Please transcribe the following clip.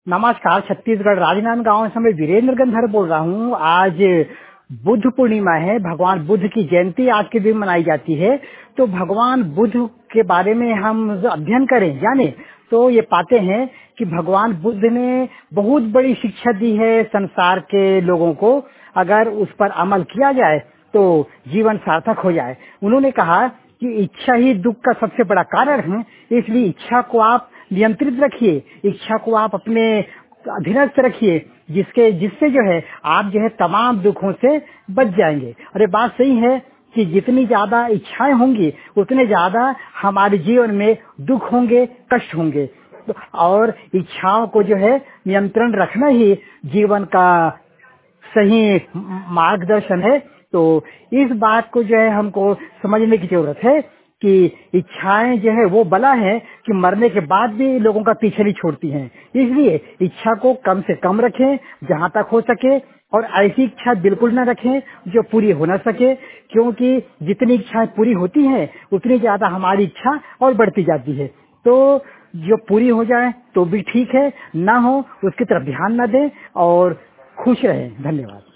नमस्कार। छत्तीसगढ़ राजनांदगांव से मैं वीरेंद्र गंधर बोल रहा हूँ। आज बुद्ध पूर्णिमा है। भगवान बुद्ध की जयंती आज के दिन मनाई जाती है। तो भगवान बुद्ध के बारे में हम अध्ययन करें, जाने तो ये पाते हैं कि भगवान बुद्ध ने बहुत बड़ी शिक्षा दी है संसार के लोगों को। अगर उस पर अमल किया जाए तो जीवन सार्थक हो जाए। उन्होंने कहा कि इच्छा ही दुख का सबसे बड़ा कारण है, इसलिए इच्छा को आप नियंत्रित रखिए, इच्छा को आप अपने अधीनस्थ रखिए, जिससे जो है आप जो है तमाम दुखों से बच जाएंगे। और ये बात सही है कि जितनी ज्यादा इच्छाएं होंगी उतने ज्यादा हमारे जीवन में दुख होंगे, कष्ट होंगे। और इच्छाओं को जो है नियंत्रण रखना ही जीवन का सही मार्गदर्शन है। तो इस बात को जो है हमको समझने की जरूरत है कि इच्छाएं जो है वो बला है कि मरने के बाद भी लोगों का पीछे नहीं छोड़ती हैं। इसलिए इच्छा को कम से कम रखें जहां तक हो सके, और ऐसी इच्छा बिल्कुल न रखें जो पूरी हो न सके, क्योंकि जितनी इच्छाएं पूरी होती हैं उतनी ज्यादा हमारी इच्छा और बढ़ती जाती है। तो जो पूरी हो जाए तो भी ठीक है, ना हो उसकी तरफ ध्यान न दें और खुश रहें। धन्यवाद।